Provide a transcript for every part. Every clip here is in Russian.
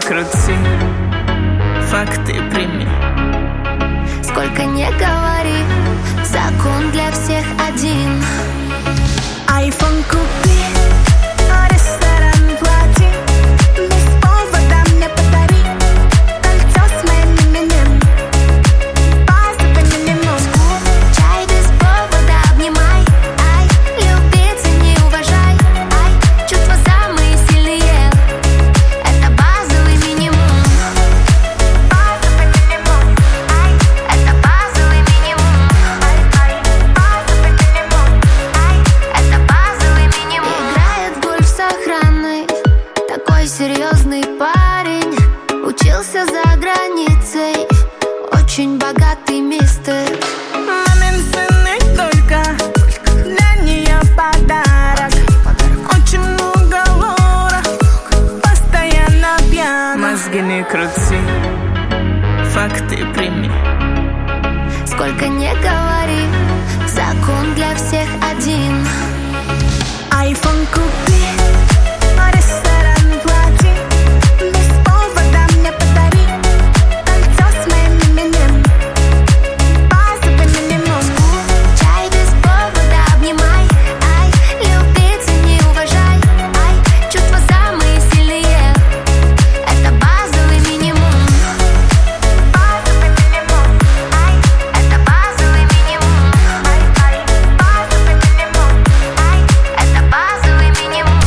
крути, факты прими. Сколько не говори, закон для всех один. Айфон купи, ресторан плати, без повода мне подари кольцо с моим именем, базовый минимум. Чай без повода обнимай, ай, любить и не уважай, ай, чувства самые сильные, это базовый минимум. Базовый минимум, Ай, это базовый минимум. Ай, ай, базовый минимум. Ай, это базовый минимум. Играет в гольф с охраной, такой серьезный парень. Учился за границей, очень богатый мистер. мамин сын и только для нее подарок. Очень много лора, постоянно пьяна. Мозги не крути, факты прими. Сколько не говори, закон для всех один. Айфон купи, ресторан плати, без повода мне подари кольцо с моим именем, базовый минимум. Чай без повода обнимай, ай, любить и не уважай, ай, чувства самые сильные, это базовый минимум. Базовый минимум, Ай, это базовый минимум. Ай, ай, базовый минимум. Ай, это базовый минимум.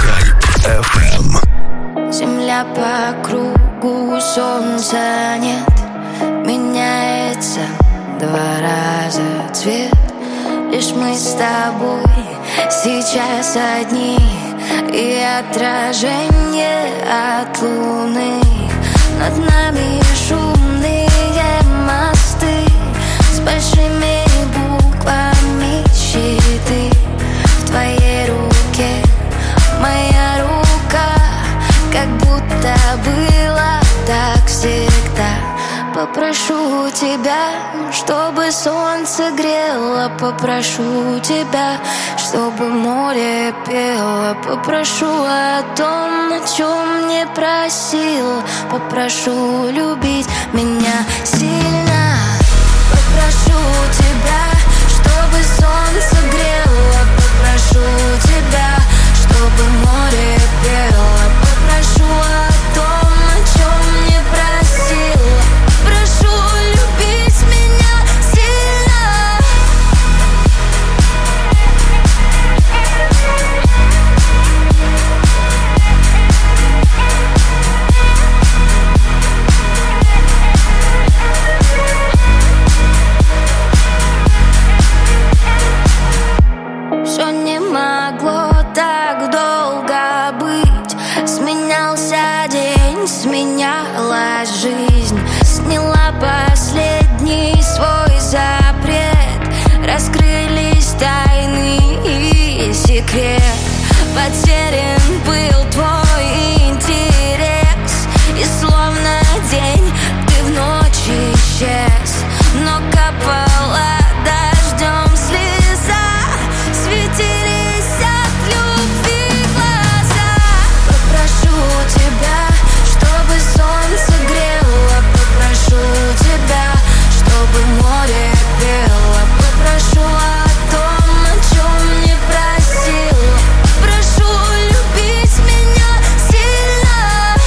Земля по кругу, солнца нет, меняется 2 раза цвет. Лишь мы с тобой сейчас одни, и отражение от луны. Над нами шумные мосты с большими буквами щиты. В твоей руке моя рука, как будто было так всегда. Попрошу тебя, чтобы солнце грело, попрошу тебя, чтобы море пело, попрошу о том, о чем не просил, попрошу любить меня сильно. Попрошу тебя, чтобы солнце грело, попрошу тебя, чтобы море пело, попрошу о том, о чем не просил, прошу любить меня сильно. Все не могло так долго быть. Сменялся день, сменялась жизнь. Сняла последний свой запрет. Раскрылись тайны и секрет. Потерян был твой интерес, и словно день ты в ночь исчез. Но капала дождем слеза, светились от любви глаза. Попрошу тебя, чтобы солнце грело, попрошу тебя, чтобы море пело, попрошу о том, о чем не просил, прошу любить меня сильно.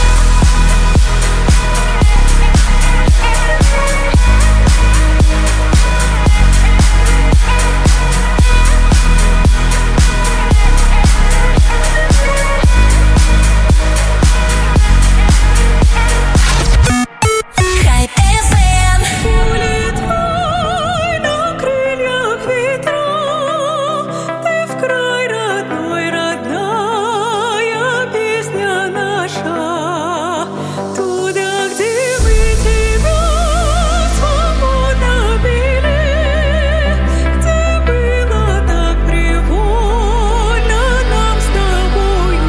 Хайп FM. Улетай на крыльях ветра, ты в край родной, родная песня наша. Туда, где мы тебя свободно пели, где было так привольно нам с тобою.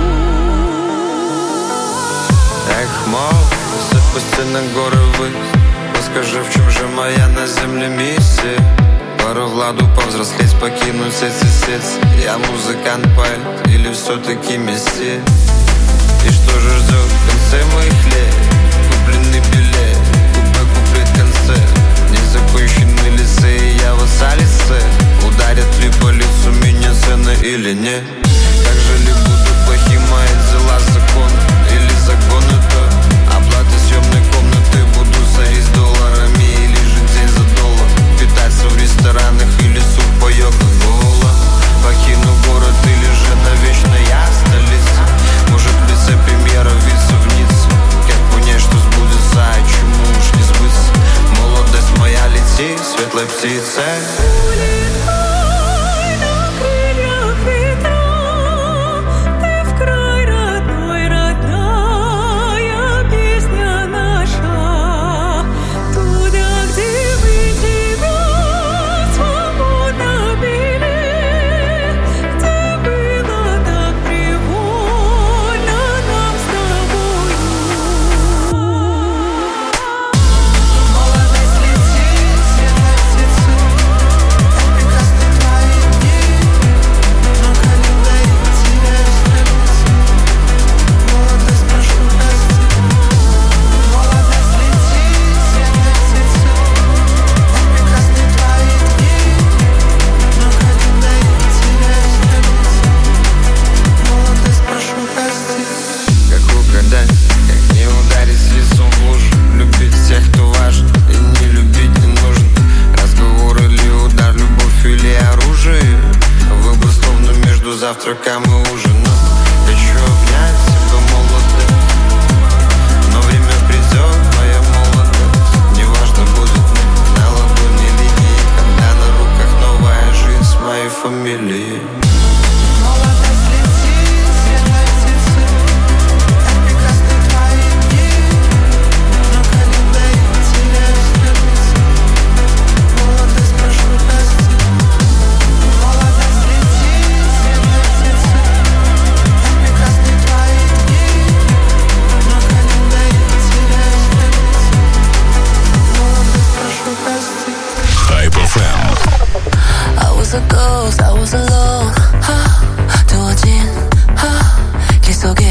Эх, мол, запусти на горы ввысь. Расскажи, в чем же моя на земле миссия? Пару владу повзрослеть, покинуть эти сети. Я музыкант, поэт или все-таки мессия? И что же ждет в конце моих лет? лисицы. Завтраком и ужином хочу обнять себя молодым, но время придет, моя молодость. Неважно, будет на ладони линии, когда на руках новая жизнь с моей фамилией. Молодость летит, светлой птицей, так прекрасны твои дни, но когда я теряюсь в границе, молодость, прошу прости. Молодость летит, Hype FM. I was a ghost, I was alone. 두어진 길 속에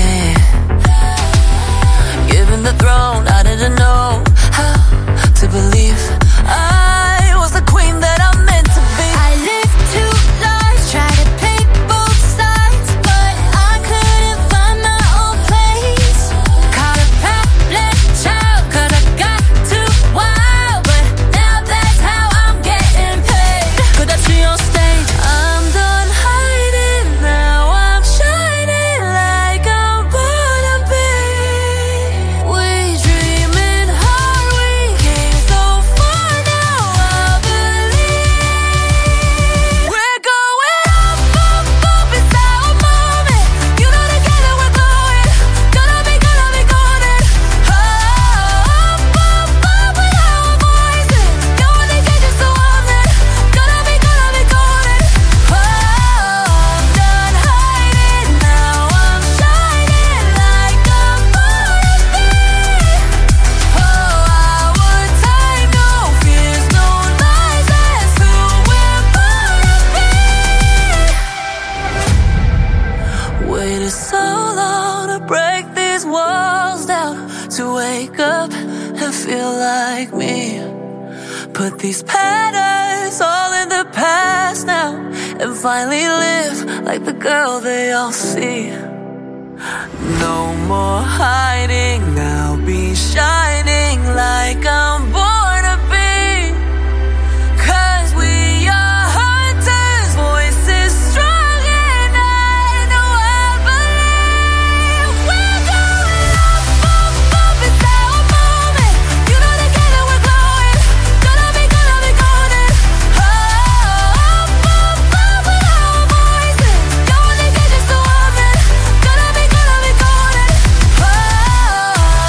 given the throne, I didn't know how to believe I was the queen that I'm meant to be. I lived two lives, tried to play both sides, but I couldn't find my own place. Caught a problem child, 'cause I got too wild, but now that's how I'm getting paid. 끝없이 on stage, I'm done hiding, now I'm shining like I'm born to be. We dreaming hard, we came so far, now I believe We're going up, up, up, it's our moment. You know together we're going, gonna be golden. Up, up, up with our voices. No one can catch us, so I'm there. Gonna be golden. Oh, I'm done hiding, now I'm shining like I'm born to be. Oh, our time, no fears, no lies, that's who we're born to be. Waited so long to break these walls down, to wake up and feel like me. Put these patterns all in the past now, and finally live like the girl they all see. No more hiding, I'll be shining like I'm born to be. 'Cause we are hunters, voices strong, and I know I believe we're going up, up, up, it's our moment. You know together we're glowing, gonna be golden. Oh, up, up, up with our voices. No one can catch us, so I'm there. Gonna be golden. Oh,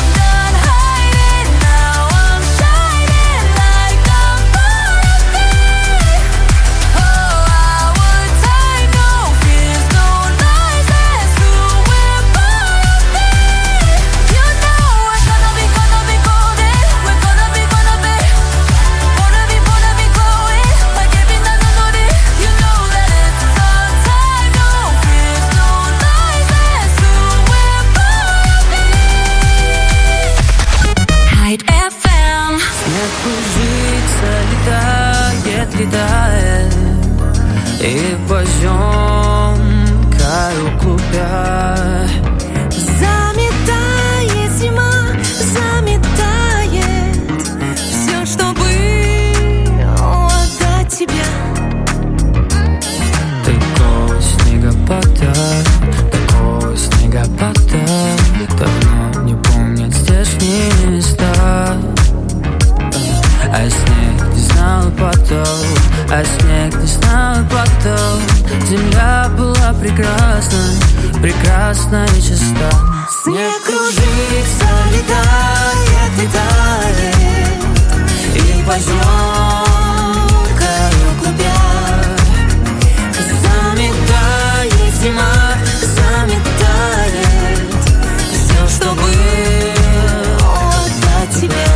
прекрасна, прекрасна и чиста. Снег кружится, летает и тает, и поземкою клубя заметает зима, заметает все, что было до тебя.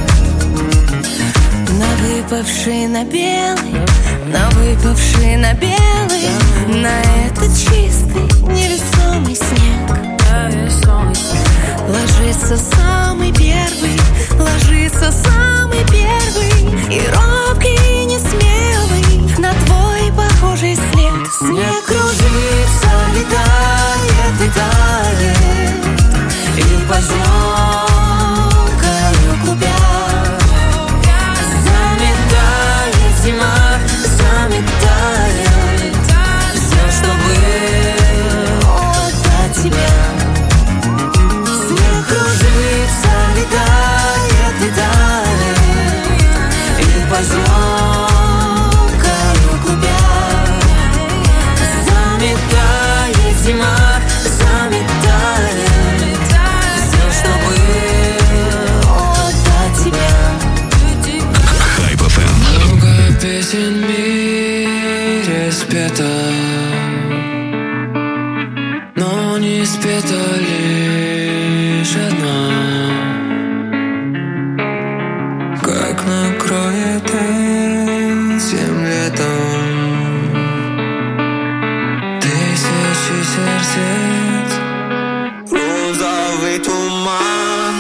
Выпавший на белый, выпавший на белый, на этот чистый невесомый снег ложится самый первый, ложится самый первый, и робкий, и несмелый на твой похожий след. Снег кружится, летает и тает, и поземкою клубя зима заметает все, что было до тебя. Снег кружится, летает и тает, и поземкою клубя заметает зима, заметает все, что было до тебя. Hype FM. Песен в мире спета, но не спета лишь одна. Как накроет этим летом тысячи сердец розовый туман.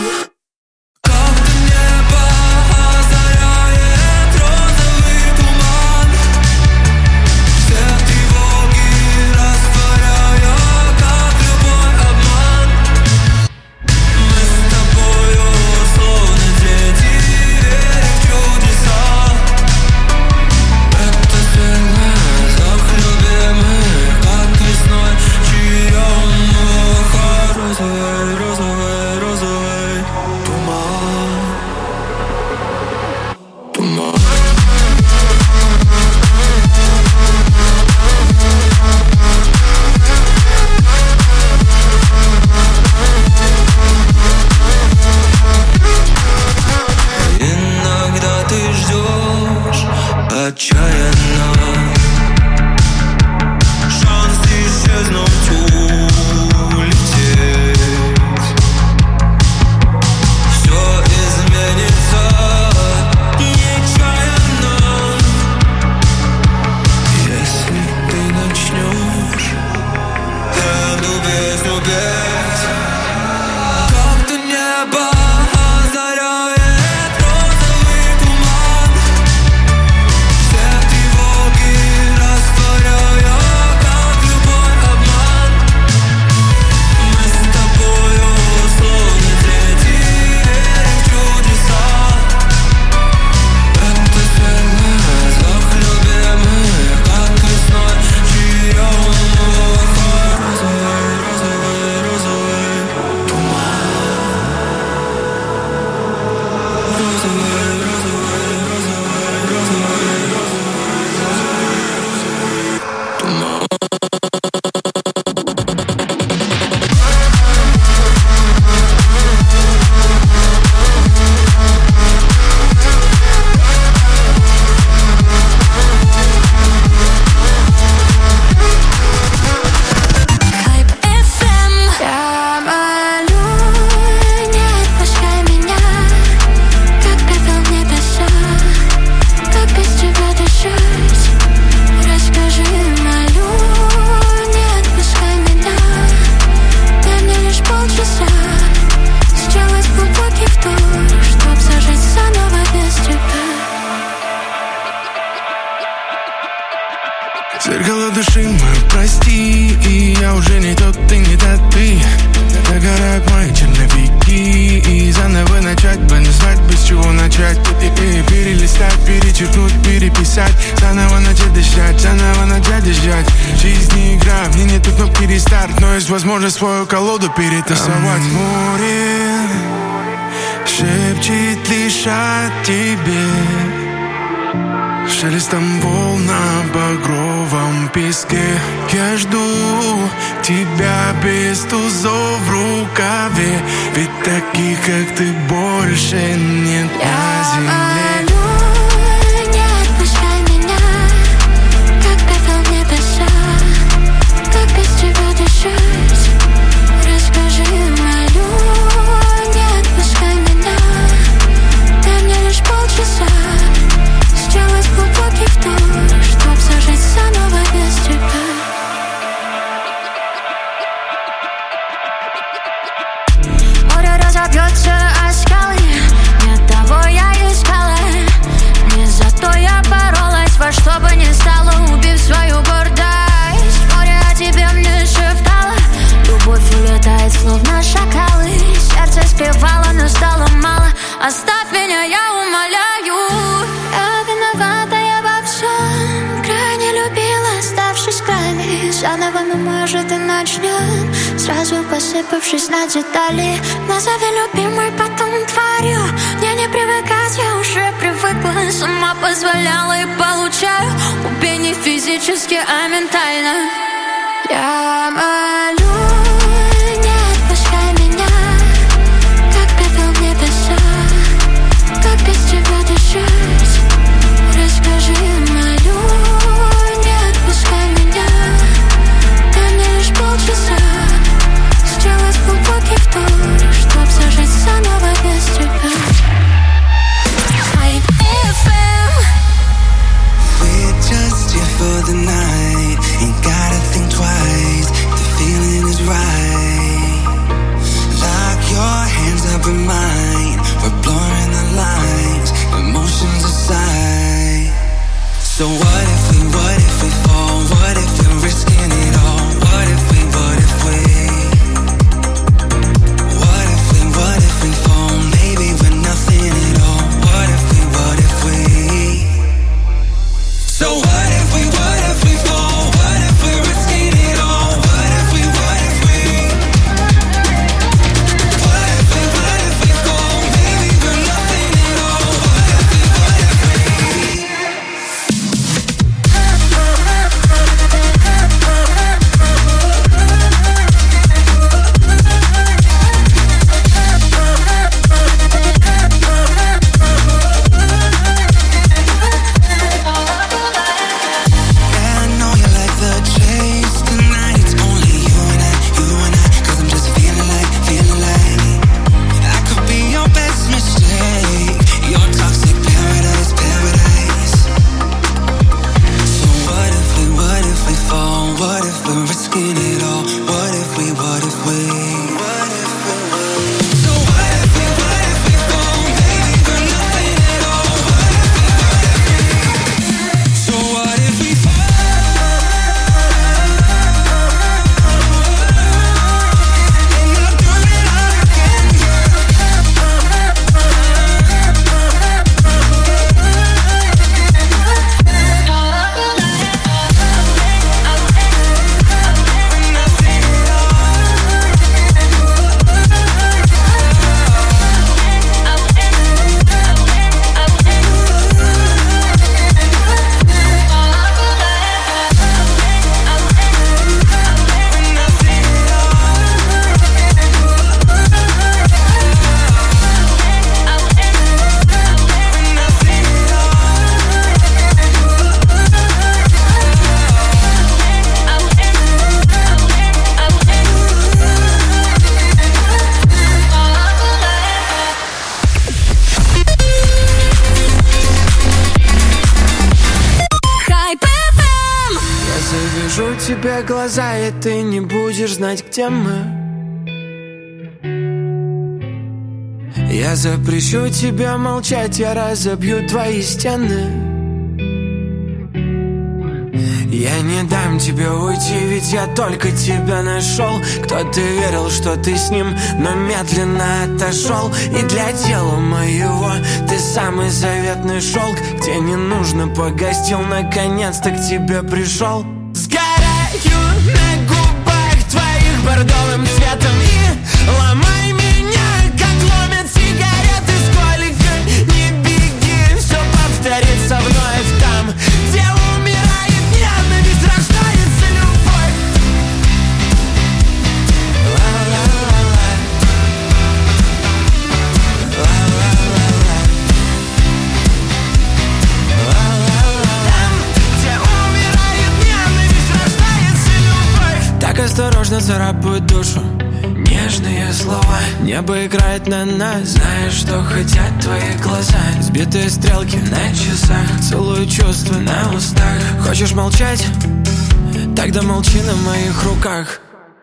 Зеркало души мой, прости, и я уже не тот, ты не та ты. Догорают мои черновики, и заново начать бы, не знать, без чего начать. И перелистать, перечеркнуть, переписать, заново начать дышать, заново начать дышать. Жизнь не игра, мне нету кнопки рестарт, но есть возможность свою колоду перетасовать. Море шепчет лишь о тебе, шелестом волн на багровом песке. Я жду тебя без тузов в рукаве, ведь таких, как ты, больше нет на земле. Не отпускай меня, как пепел в небеса, как без тебя дышать. Расскажи, молю, не отпускай меня, дай мне лишь полчаса сделать глубокий вдох, чтоб зажить заново без тебя. Море разобьется о скалы, не того я искала, не за то я боролась, во что бы ни стало, убив свою гордость. Море о тебе мне шептало, любовь улетает словно шакалы. Сердце спевало, но стало мало, оставь меня, я умоляю. Я виновата, я во всем, крайне любила, оставшись в крайне. Заново мы, может, и начнем, сразу посыпавшись на детали. Назови любимой, потом тварью, мне не привыкать, я уже привыкла. Сама позволяла и получаю, убей не физически, а ментально. Я молю, не отпускай меня, как пепел в небеса, как без тебя дышать. Расскажи, молю, не отпускай меня, дай мне лишь полчаса сделать глубокий вдох, чтоб зажить заново без тебя. Hype FM. We're just here for the night, ain't gotta think twice, the feeling is right. Lock your hands up in mine, we're blurring the lines, emotions aside. So what if we fall, what if we're risking it all, what if we What if we fall, maybe we're nothing at all. What if we So what if we fall, what if we're risking it all. What if we What if we fall, maybe we're nothing at all. What if we тебе глаза, и ты не будешь знать, где мы. Я запрещу тебе молчать, я разобью твои стены. Я не дам тебе уйти, ведь я только тебя нашел. Кто-то верил, что ты с ним, но медленно отошел. И для тела моего ты самый заветный шелк, где не нужно погостил, наконец-то к тебе пришел. Сгораю на губах твоих бордовым цветом и ломай меня, как ломят сигареты. Сколько не беги, все повторится вновь там, нежно царапают душу нежные слова. Небо играет на нас, знаешь, что хотят твои глаза. Сбитые стрелки на часах, целую чувства на устах. Хочешь молчать? Тогда молчи на моих руках.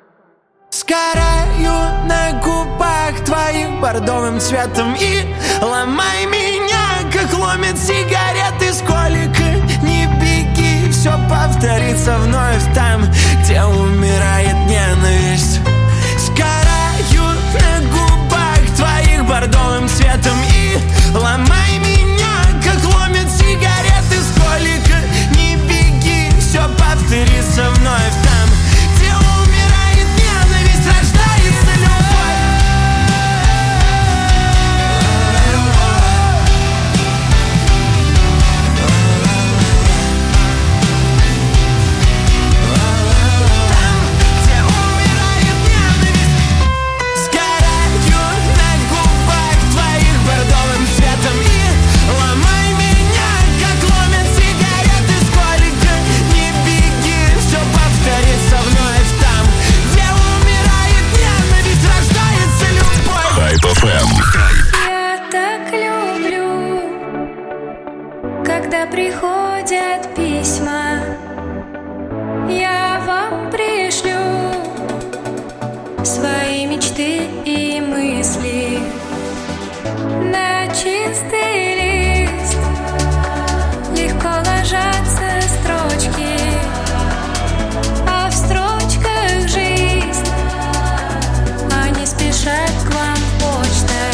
Сгораю на губах твоих бордовым цветом и ломай меня, как ломят сигареты. Сколько не беги, все повторится вновь там, где умирает ненависть. Сгораю на губах твоих бордовым цветом и ломай меня, как ломят сигареты. Сколько не беги, все повторится вновь там, где умирает ненависть, рождается любовь. Я так люблю, когда приходят письма. Я вам пришлю свои мечты и мысли на чистый лист. Легко ложатся строчки, а в строчках жизнь. Они спешат к вам почтой.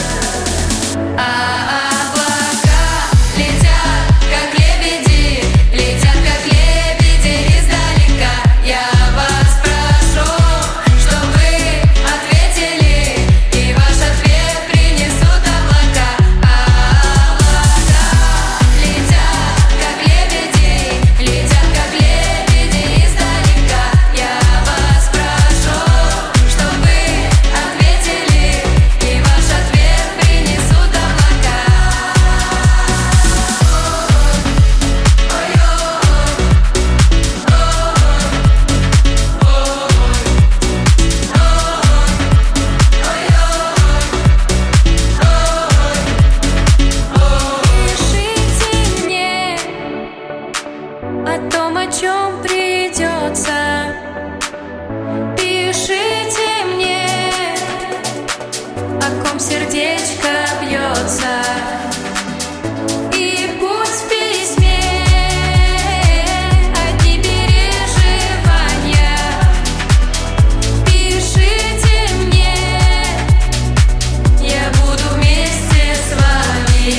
Облака летят, как лебеди, летят, как лебеди издалека. Я вас прошу, чтоб вы ответили, и ваш ответ принесут облака. Облака летят, как лебеди, летят, как лебеди издалека. Я вас прошу, чтоб вы ответили, и ваш ответ принесут облака. Пишите мне о том, о чем придется. Пишите мне, о ком сердечко бьется. И пусть в письме одни переживания. Пишите мне, я буду вместе с вами.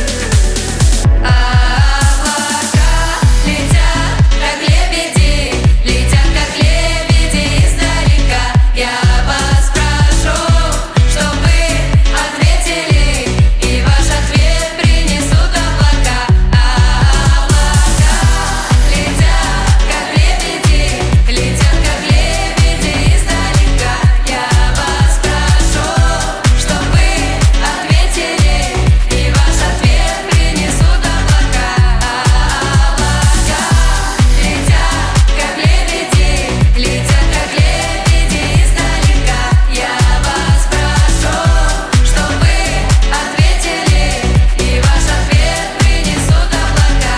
Облака летят, как лебеди, летят, как лебеди издалека. Я вас прошу, чтоб вы ответили, и ваш ответ принесут облака. Облака летят, как лебеди, летят, как лебеди издалека. Я вас прошу, чтоб вы ответили, и ваш ответ принесут облака. Облака летят, как лебеди, летят, как лебеди издалека. Я вас прошу, чтоб вы ответили, и ваш ответ принесут облака.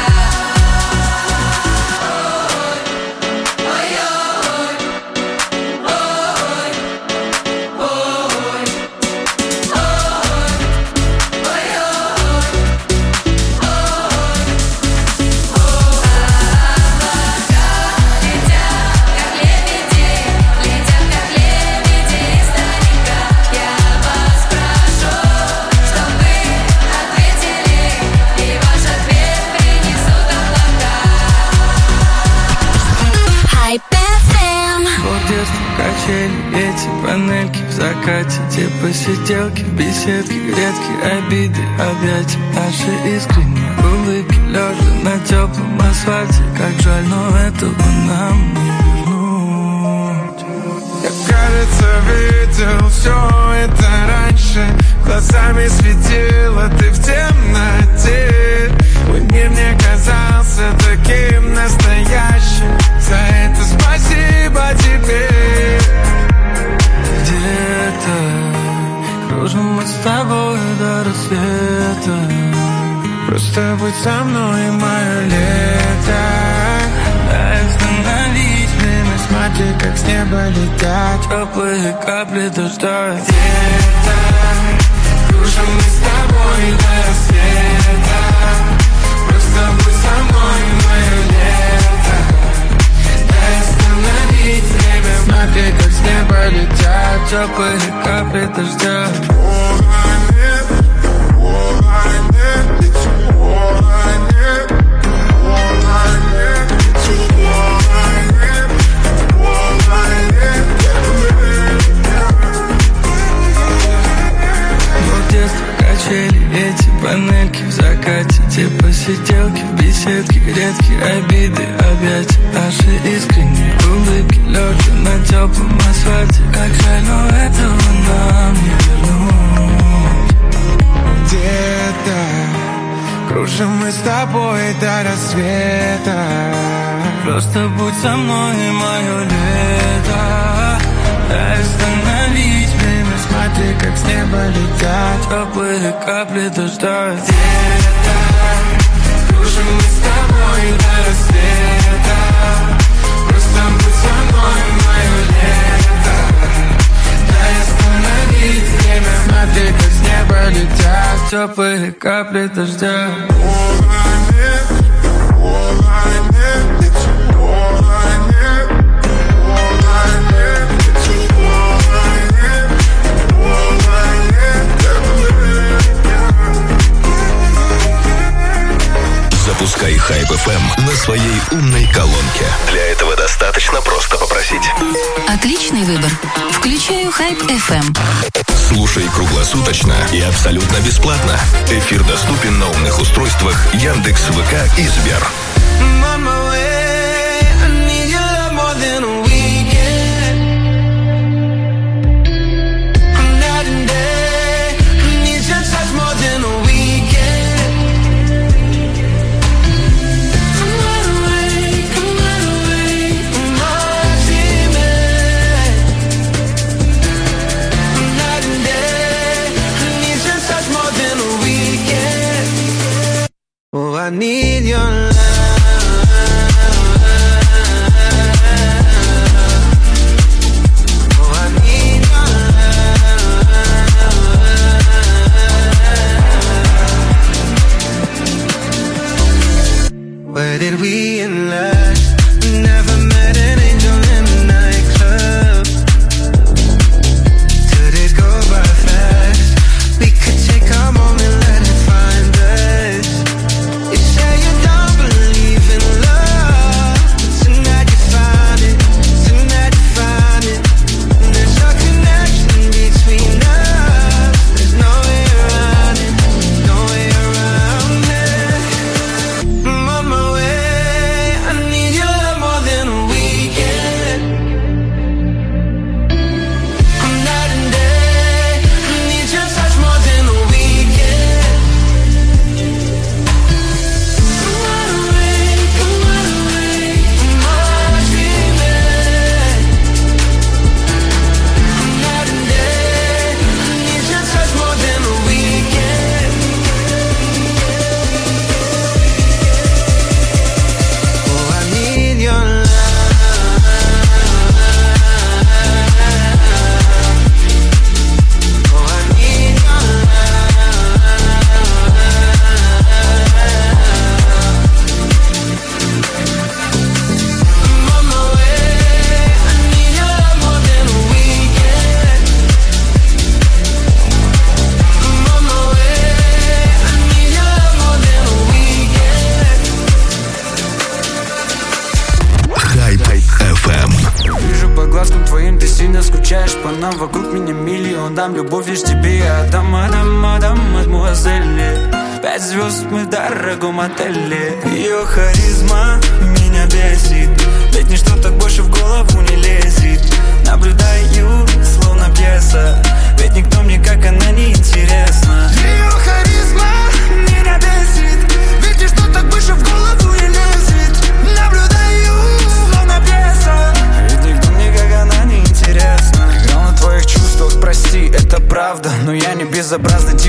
Вот детство, качели, эти панельки в закате, те посиделки в беседке, редкие обиды, объятия наши искренние улыбки, лежа на теплом асфальте. Как жаль, но этого нам не вернуть. Я, кажется, видел все это раньше. Глазами светила ты в темноте. Мой мир мне казался таким настоящим. За это спасибо тебе. тобой до рассвета. Просто будь со мной, мое лето. Дай остановить время, Смотри, как с неба летят теплые капли дождя. Где-то кружим мы с тобой до рассвета. Просто будь со мной, мое лето. Дай остановить время. Смотри, как с неба летят Теплые капли дождя. Эти панельки в закате, те посиделки в беседке, редкие обиды, объятия наши искренние улыбки, лежа на теплом асфальте. Как жаль, но этого нам не вернуть. Где-то кружим мы с тобой до рассвета. Просто будь со мной, мое лето. Дай остановить время. Смотри, как с неба летят теплые капли дождя. Где-то кружим мы с тобой до рассвета. Просто будь со мной, мое лето. Дай остановить время. Смотри, как с неба летят теплые капли дождя. Запускай Hype FM на своей умной колонке. Для этого достаточно просто попросить. Отличный выбор. Включаю Hype FM. Слушай круглосуточно и абсолютно бесплатно. Эфир доступен на умных устройствах Яндекс.ВК и Сбер. I need your love. Oh, I need your love. Where did we end last? Never met an angel in a nightclub. Did it go by fast? We could take a moment, let it find us. You say you don't believe in love. Tonight you find it. Tonight you find it. There's a connection between us. There's no way around it. No way around it. I'm on my way. I need your love more than a weekend. I'm night and day. I need your touch more than a weekend. Вижу по глазкам твоим, ты сильно скучаешь по нам. Вокруг меня миллион, дам любовь лишь тебе. Я отдам, мадемуазель. 5 звезд мы в дорогом отеле. Ее харизма меня бесит. Ведь ничто так больше в голову не лезет. Наблюдаю, словно пьеса. Ведь никто мне как она не интересна. Ее харизма меня бесит. Ведь ничто так больше в голову не лезет. Наблюдаю, словно пьеса. Ведь никто мне как она не интересна. Играл на твоих чувствах, прости, это правда. Но я не безобразный тип,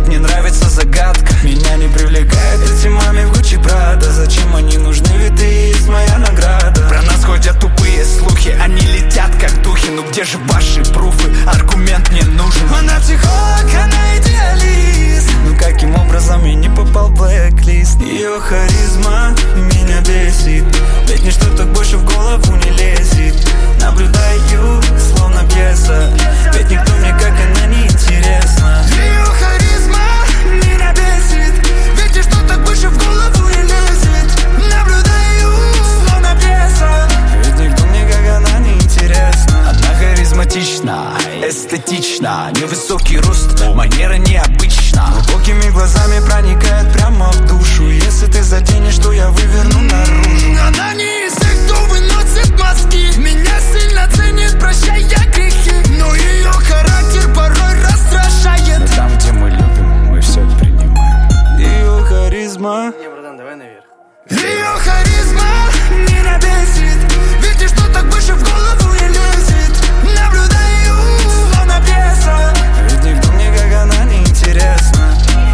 мне нравится загадка. Меня не привлекают эти маме в Гуччи Прада. Зачем они нужны, ведь ты есть моя награда. Про нас ходят тупые слухи, они летят как духи. Ну где же ваши пруфы, аргумент не нужен. Она психолог, она идеалист. Ну каким образом я не попал в блэк-лист? Ее харизма меня бесит, ведь ничто так больше в голову не лезет. Наблюдаю, словно пьеса, ведь никто мне как она не интересна. Ее харизма меня бесит, ведь ничто так больше в голову не лезет. Наблюдаю, словно пьеса, ведь никто мне как она не интересна. Она харизматична, эстетична, невысокий рост, манера необычна. Глубокими глазами проникает прямо в душу. Если ты заденешь, то я выверну наружу. Она не из тех, кто выносит мозги. Меня сильно ценит, прощая грехи, но ее характер порой раздражает. Но там, где мы любим, мы все принимаем. Ее харизма. Не, братан, давай наверх. Ее харизма меня бесит, ведь ничто так больше в голову не лезет. Наблюдаю, словно пьеса, ведь никто мне как она не интересна.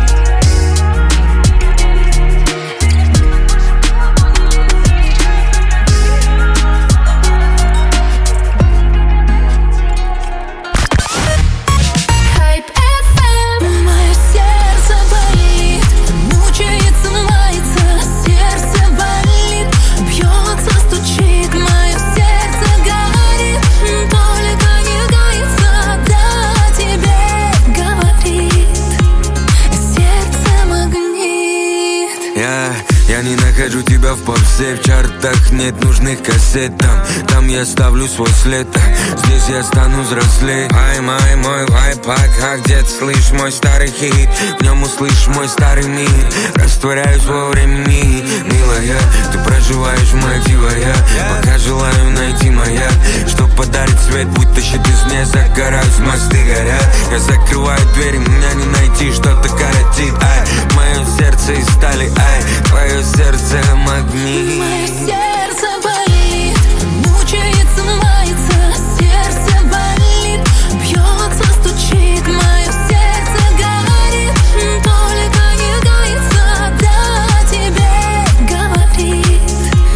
Я не нахожу тебя в попсе, в чартах нет нужных кассет. Там я ставлю свой след, здесь я стану взрослее. Ай, мой вайпак, а где-то слышь мой старый хит. В нем услышь мой старый мир, растворяюсь во времени. Милая, ты проживаешь моя дива, я пока желаю найти моя, что подарит свет, будто щит из не загораюсь, мосты горят. Я закрываю двери, меня не найти, что-то коротит. Ай, мое сердце из стали, ай, твое сердце магнит. Мое сердце болит, мучается, мается, сердце болит, бьется, стучит, мое сердце горит, только не гается, да тебе говорит,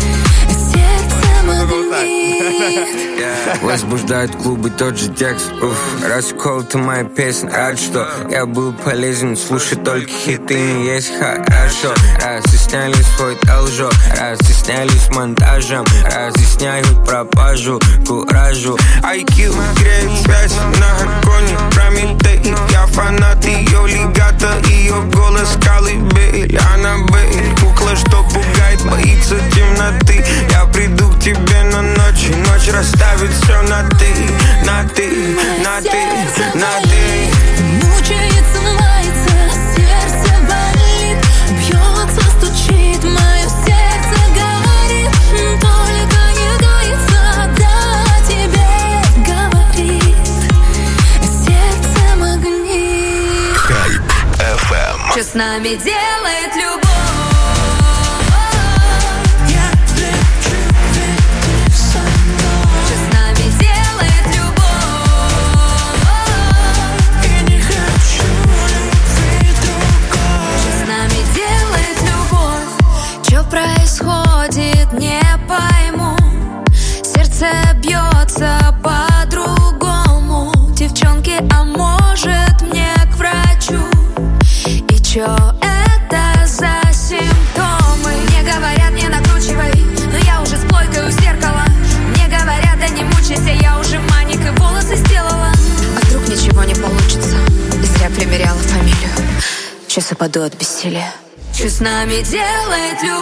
сердце магнит. Возбуждают клубы тот же текст. Раскол ты моя песня. Рад, что я был полезен. Слушай только хиты, не есть хорошо. Разъясняли свой толжок, разъяснялись монтажем, разъясняют пропажу, куражу. IQ греет связь на арконе, Прометей. Я фанат ее легато, ее голос колыбель. Аннабель, кукла, что пугает, боится темноты. Я приду к тебе на ночь, ночь расставит все на ты, на ты, на ты, на ты. Мучается, мается, сердце болит, бьется, стучит, мое сердце горит, только не гается, да тебе говорит, сердце магнит. Хайп FM. Что с нами делает любовь? Происходит, не пойму. Сердце бьется по-другому. Девчонки, а может мне к врачу? И чё это за симптомы? Мне говорят, не накручивай, но я уже с плойкой у зеркала. Мне говорят, да не мучайся, я уже маник и волосы сделала. А вдруг ничего не получится? Зря примеряла фамилию. Сейчас упаду от бессилия. Что с нами делает любовь?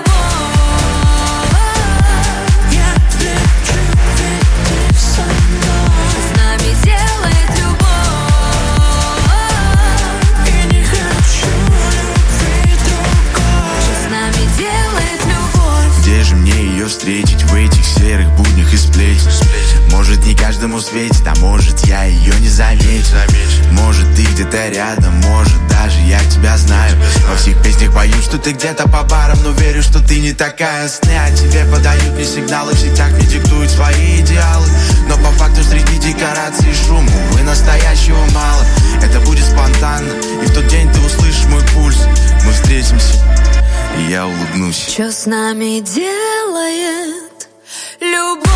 Где же мне ее встретить в этих серых буднях и сплетен? Может, не каждому светит, а может, я ее не заметил. Может, ты где-то рядом, может, даже я тебя знаю. Во всех песнях пою что ты где-то по барам, но верю, что ты не такая. Сны о тебе подают мне сигналы, в сетях мне диктуют свои идеалы. Но по факту среди декораций и шума, увы, настоящего мало. Это будет спонтанно, и в тот день ты услышишь мой пульс. Мы встретимся, и я улыбнусь. Что с нами делает любовь?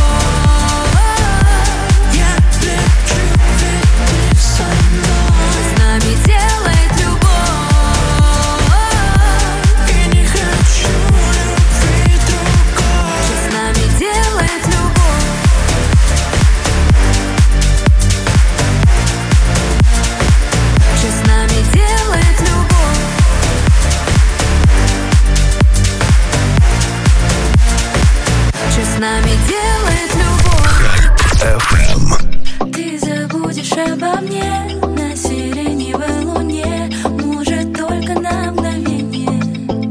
С нами делает любовь. Хайп FM. Ты забудешь обо мне на сиреневой луне, может, только на мгновение,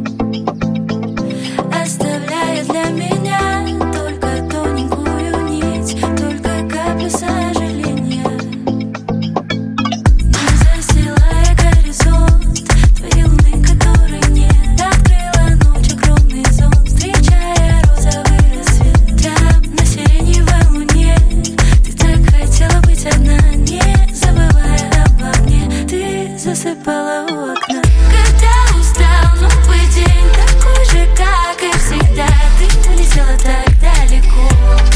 оставляя для меня только тоненькую нить, только каплю сожаления. Не застилая горизонт, твои луны, которой нет, открыла ночь огромный сон, встречая розовый рассвет. На сиреневой луне ты так хотела быть одна, не забывая обо мне. Ты засыпала у окна. Когда устал новый день, такой же, как и всегда, ты улетела так далеко.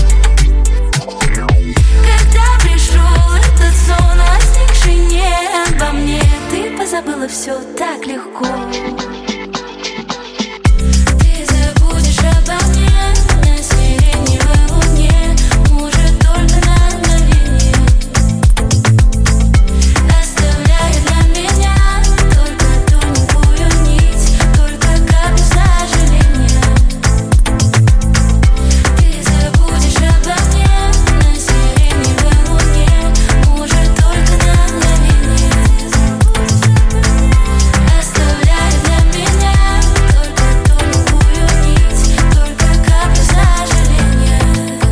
Когда пришел этот сон, возникший не обо мне, ты позабыла все так легко. Ты забудешь обо мне на сиреневой луне, может, только на мгновение, оставляя для меня только тоненькую нить, только каплю сожаления. Ты забудешь обо мне на сиреневой луне, может, только на мгновение, оставляя для меня только тоненькую нить, только каплю сожаления.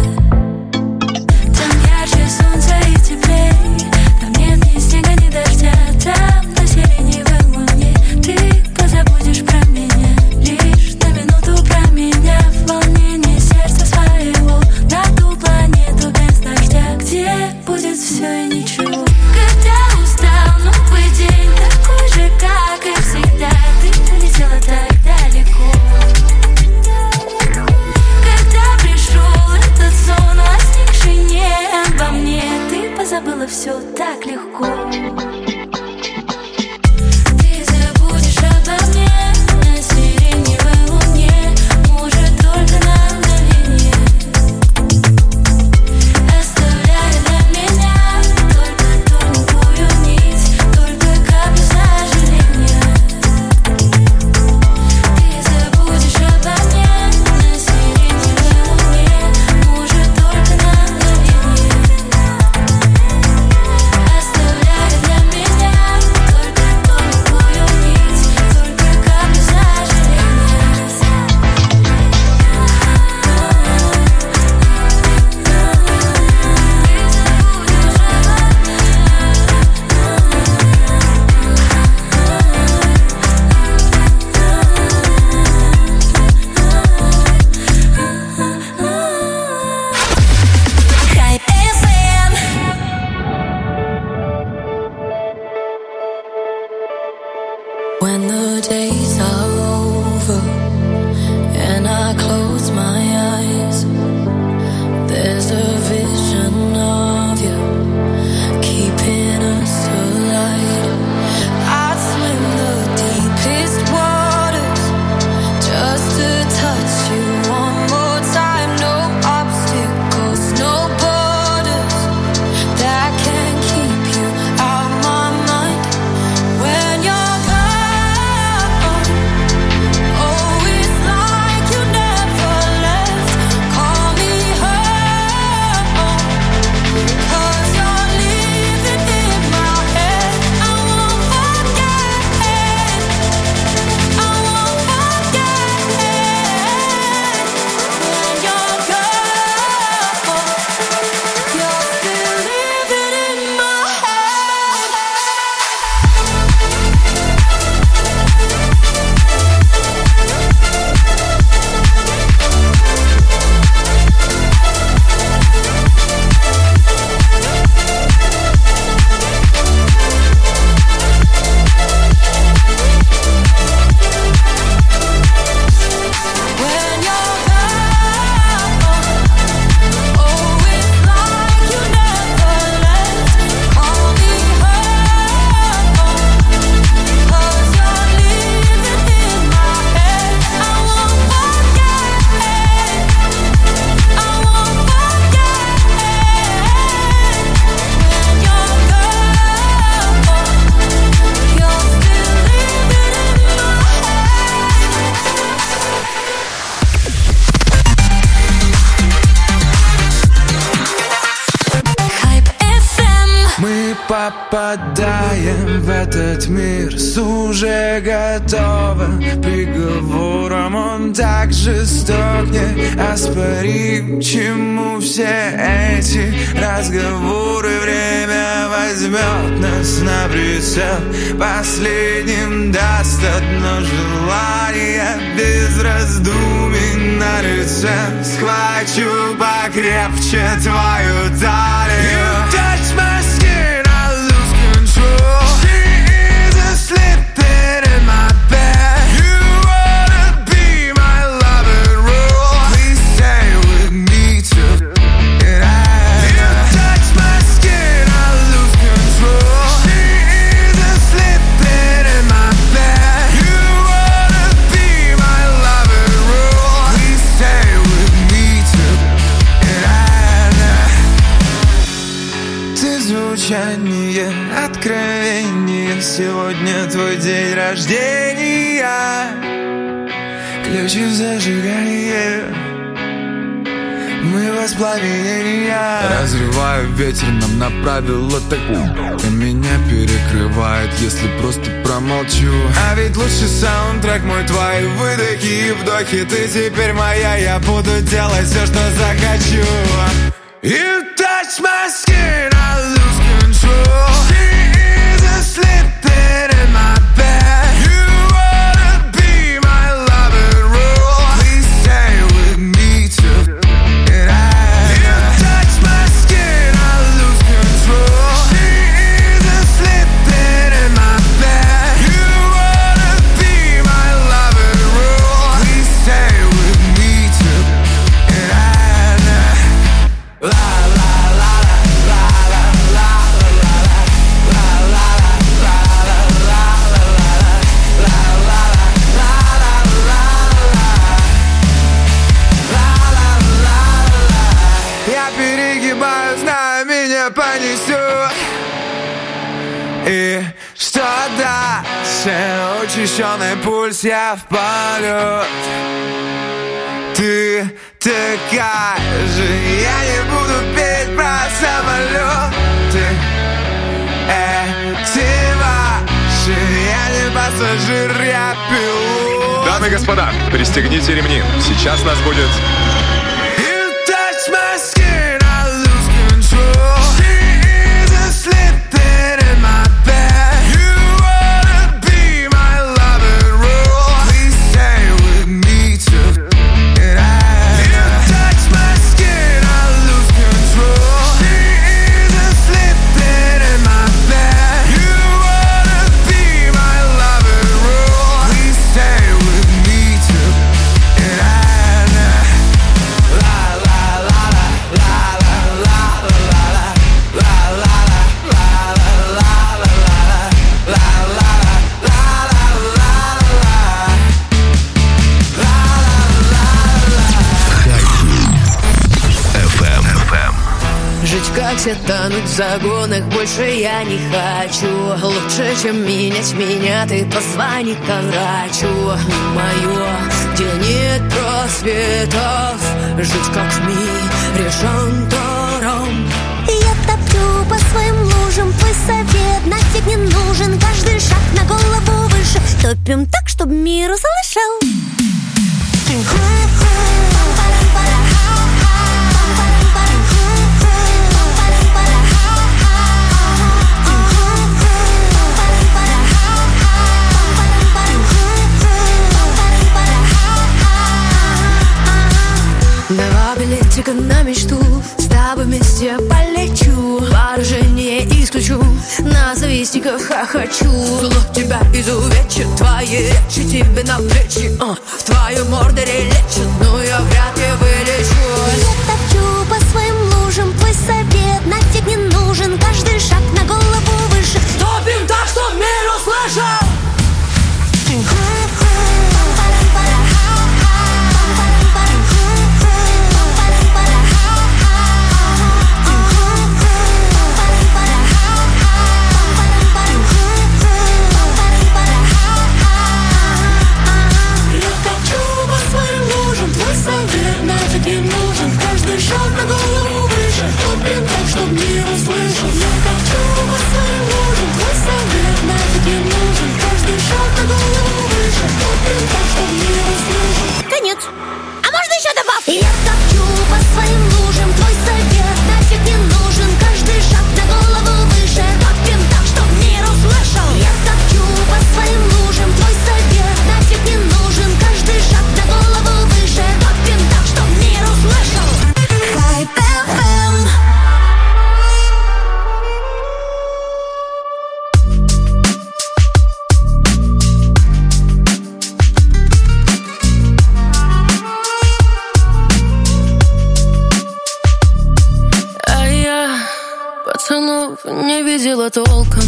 Там ярче солнца и теплей, там нет ни снега, ни дождя. Там на сиреневой луне ты позабудешь про меня, лишь на минуту променяв волнение сердца своего на ту планету без дождя, где будет все и ничего. Когда устал новый день, такой же, как и всегда, ты улетела так далеко. Когда пришел этот сон, возникший не обо мне, ты позабыла все так легко. Ты забудешь обо мне на сиреневой луне, может, только на мгновение, оставляя для меня только тоненькую нить, только каплю сожаления. Ты забудешь обо мне на сиреневой луне, может, только на мгновение, оставляя для меня только тоненькую нить, только каплю сожаления. Хайп FM. When the days are over and I close my eyes, there's a vision of you keeping us alive. I'd swim the deepest waters just to touch you one more time. No obstacles, no borders that can keep you out my mind. When you're gone, попадаем в этот мир с уже готовым приговором. Он так жесток, неоспорим. Чему все эти разговоры? Время возьмет нас на прицел. Последним даст одно желание, без раздумий на лице. Схвачу покрепче твою талию. You touch my skin, I lose control. She is asleep in my bed. You wanna be my love and rule. Please stay with me tonight. You touch my skin, I lose control. She is asleep in my bed. You wanna be my love and rule. Please stay with me tonight. Ты звучание, откровение. Сегодня твой день рождения. Ключи в зажигании, мы воспламенения. Разрываю ветер, нам направил атаку. И меня перекрывает, если просто промолчу. А ведь лучший саундтрек мой, твои выдохи и вдохи. Ты теперь моя, я буду делать все, что захочу. You touch my skin, I lose control. She is asleep in my bed. You wanna be my love and rule. Please stay with me tonight. You touch my skin, I lose control. She is asleep in my bed. You wanna be my love and rule. Please stay with me tonight. La la la la la la la la la я перегибаю, знаю, меня понесет. И что дальше? Учащенный пульс, я в полет. Ты такая же, я не буду петь про самолеты. Эти ваши, я не пассажир, я пилот. Дамы и господа, пристегните ремни. Сейчас нас будет... You touch my skin, I lose control. She is asleep in my bed. You wanna be my love and rule. Please stay with me tonight. You touch my skin, I lose control. She is asleep in my bed. You wanna be my love and rule. Please stay with me tonight. Жить как все, тонуть в загонах больше я не хочу. Лучше, чем менять меня, ты позвони ко врачу. Мое, где нет просветов. Жить как в мире шантором. Я топлю по своим лужам. Твой совет нафиг не нужен. Каждый шаг на голову выше. Топим так, чтоб мир услышал. Два билетика на мечту. С тобой вместе полечу. Вооружение исключу. На завистников хохочу. Зло тебя изувечит. Твои речи тебе на плечи. Твою морду релечит. Но я вряд ли вылечу. Я топчу по своим лужам. Твой совет нафиг не нужен. Каждый шаг на голову выше. Топим так, что мир услышал. Я топчу по своим лужам. Твой совет видела толком.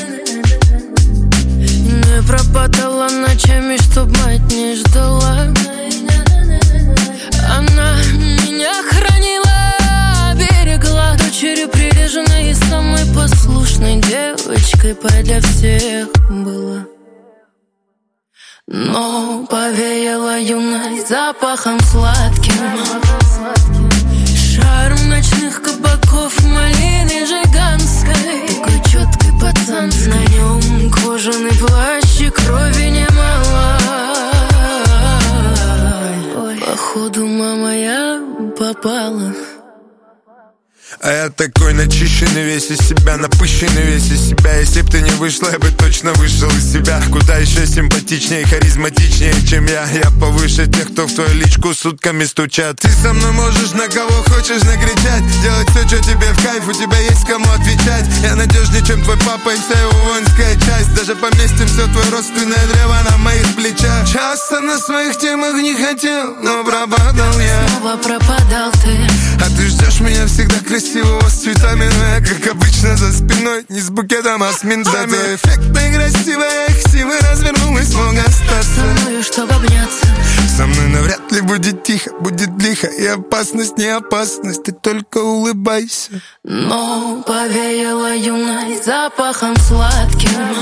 Не пропадала ночами, чтоб мать не ждала. Она меня хранила, берегла. Дочерью приреженной и самой послушной девочкой для всех была. Но повеяла юность запахом сладким, шаром ночных кабаков, малины жиганской. Такой четкий пацан, на нем кожаный плащ и крови немало. Ой, походу, мама, я попала. А я такой начищенный весь из себя, напыщенный весь из себя. Если б ты не вышла, я бы точно вышел из себя. Куда еще симпатичнее, харизматичнее, чем я. Я повыше тех, кто в твою личку сутками стучат. Ты со мной можешь на кого хочешь накричать, делать все, что тебе в кайф, у тебя есть кому отвечать. Я надежнее, чем твой папа и вся его воинская часть. Даже поместим все твое родственное древо на моих плечах. Часто на своих темах не хотел, но пропадал я. Снова пропадал ты. А ты ждешь меня всегда красивого, с цветами, но я, как обычно, за спиной, не с букетом, а с ментами. Зато эффектная, красивая, ксивы развернулась, мог остаться со мной, чтоб обняться. Со мной навряд ли будет тихо, будет лихо. И опасность, не опасность, ты только улыбайся. Но повеяла юность запахом сладким,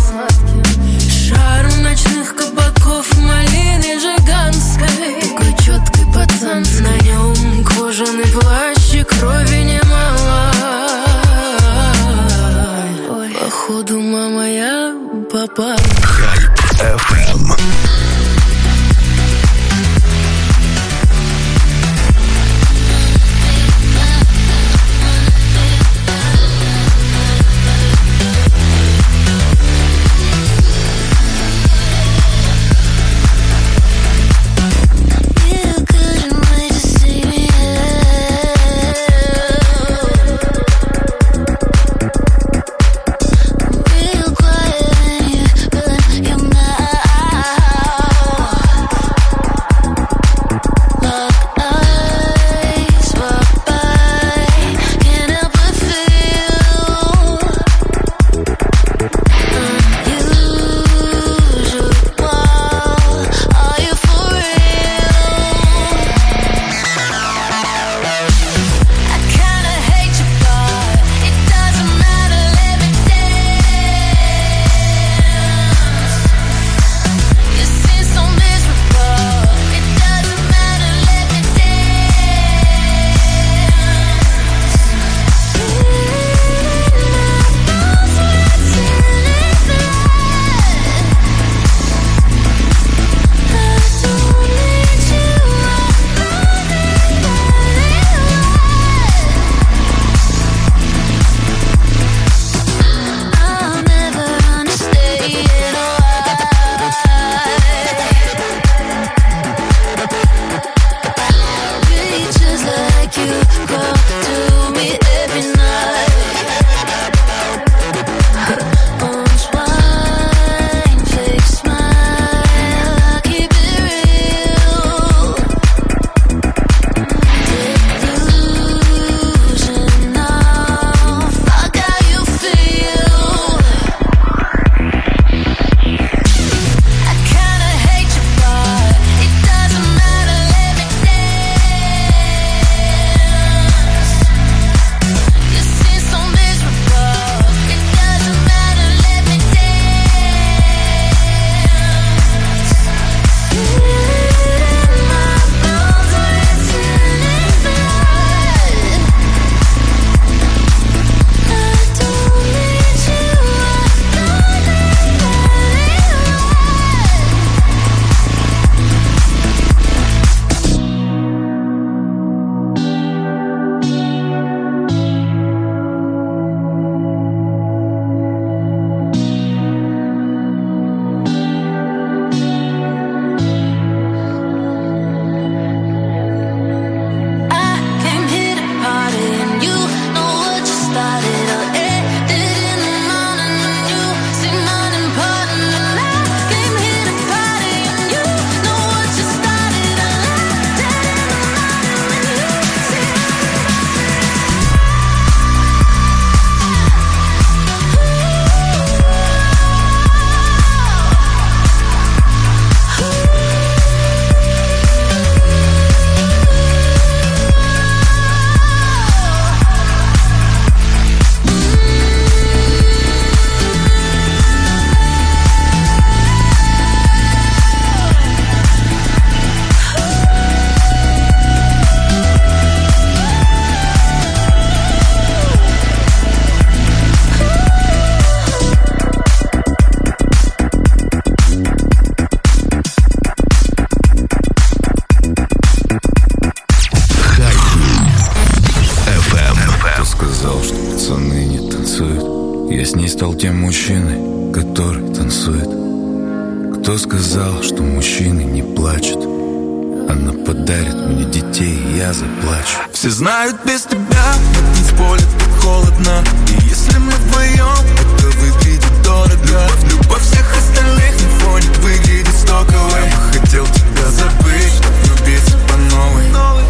шаром ночных кабаков, малины жиганской. Такой четкий пацан, на нем кожаный плащ и крови немало. Ой, походу, мама, я попала. Hype FM. стал тем мужчиной, который танцует? Кто сказал, что мужчины не плачут? Она подарит мне детей, и я заплачу. Все знают, без тебя на танцполе так холодно. И если мы вдвоем, это выглядит дорого. Любовь всех остальных на фоне выглядит стоковой. Я бы хотел тебя забыть, чтоб влюбиться по новой.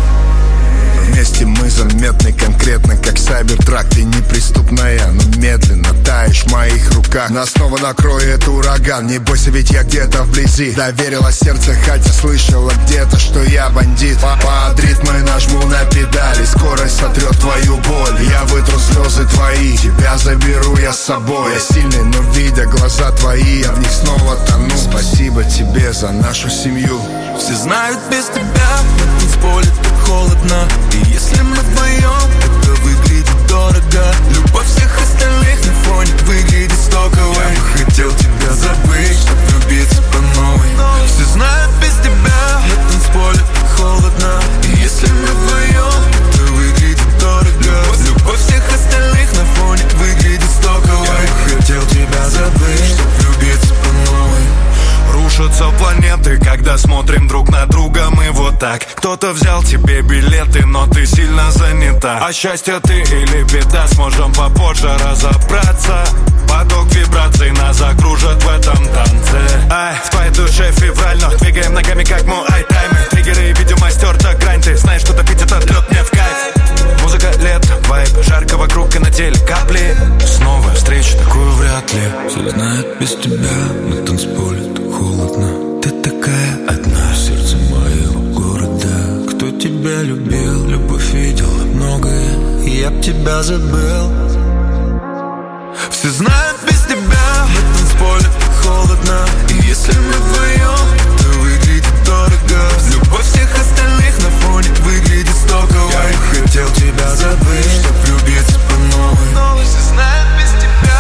Вместе мы заметны конкретно, как сайбертрак. Ты неприступная, но медленно таешь в моих руках. Нас снова накроет ураган. Не бойся, ведь я где-то вблизи. Доверила сердце, хотя слышала где-то, что я бандит. Под ритмы нажму на педали, скорость сотрет твою боль. Я вытру слезы твои, тебя заберу я с собой. Я сильный, но видя глаза твои, я в них снова тону. Спасибо тебе за нашу семью. Все знают, без тебя на танцполе так холодно. И если мы вдвоем, это выглядит дорого. Любовь всех остальных на фоне выглядит стоковой. Я бы хотел тебя забыть, чтоб влюбиться по новой. Все знают, без тебя на танцполе так холодно. И если мы вдвоем, это выглядит дорого. Любовь всех остальных на фоне выглядит стоковой. Я бы хотел тебя забыть, чтоб влюбиться по новой. Рушатся планеты, когда смотрим друг на друга, мы вот так. Кто-то взял тебе билеты, но ты сильно занята. А счастье ты или беда, сможем попозже разобраться. Поток вибраций нас закружит в этом танце. Ай, в твоей душе февраль, но двигаем ногами как муай-тай. Мы триггеры и видимо стерта грань. Ты знаешь, что топить этот лед мне в кайф. Музыка, лет, вайб, жарко вокруг и на теле капли. Снова встречу такую вряд ли. Все знают, без тебя на танцполе так холодно. Ты такая одна в сердце моего города. Кто тебя любил, любовь видела многое, и я б тебя забыл. Все знают, без тебя на танцполе так холодно. И если мы вдвоем, это выглядит дорого. Любовь всех остальных на фоне выглядит стоковой. Я бы хотел тебя забыть, чтоб влюбиться по новой. Все знают, без тебя.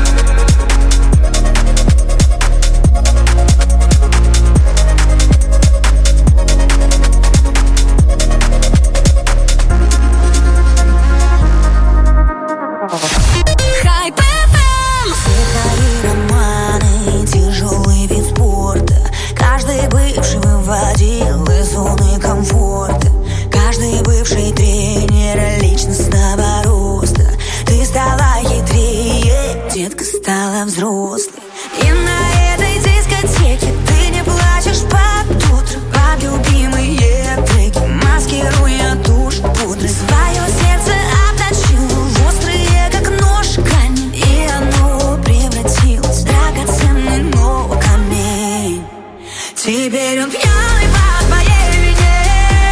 Выводил из зоны комфорта. Каждый бывший тренер личностного роста. Ты стала хитрее, детка стала взрослой. И на этой дискотеке ты не плачешь под утро. Под любимые треки, маскируя тушь пудры. Свое сердце обточил в острые, как нож, камень. И оно превратилось в драгоценный, но камень. Теперь он пьяный по твоей вине.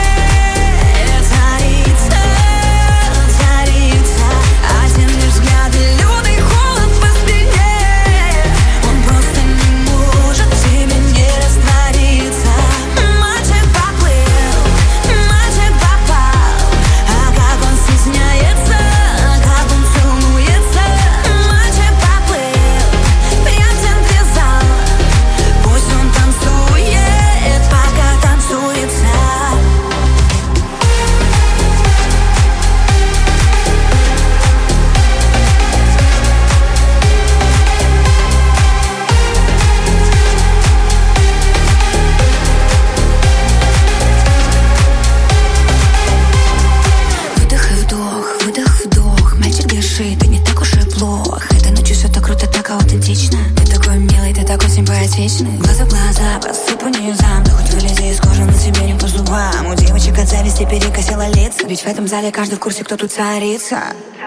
Царица, царица. Один лишь взгляд и лютый холод по спине. Он просто не может в тебе не раствориться. Мальчик поплыл, мальчик попал. А как он стесняется, как он целуется. Мальчик поплыл, прям в центре зала. Пусть он танцует, пока танцуется. Выдох и вдох, выдох, вдох. Мальчик дышит, и не так уж и плохо. Этой ночью все так круто, так аутентично. Ты такой милый, ты такой симпатичный. Глаза в глаза, посыпу низам. Да хоть вылези из кожи, на тебе не по зубам. У девочек от зависти перекосило лица. Ведь в этом зале каждый в курсе, кто тут царица.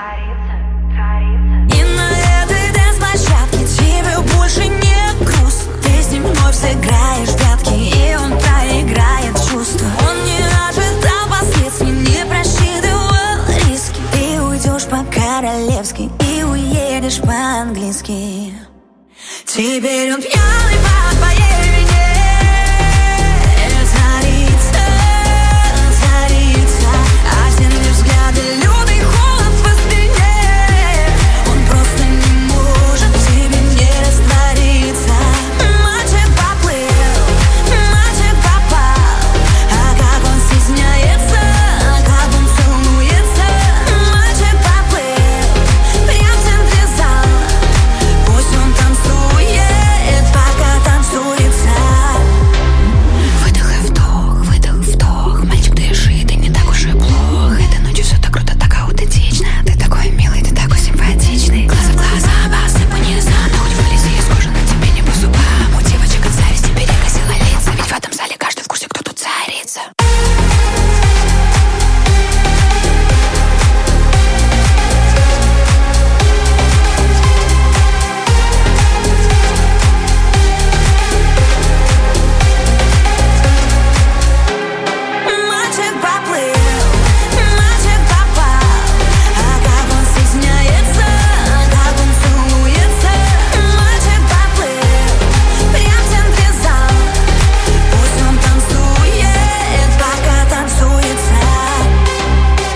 И на этой дэнс-площадке тебе больше не грустно. Ты с ним вновь сыграешь в прятки, и он проиграет чувства. Он не ожидал последствий, не просчитывал риски. Ты уйдешь по-королевски и уедешь по-английски. Теперь он пьян.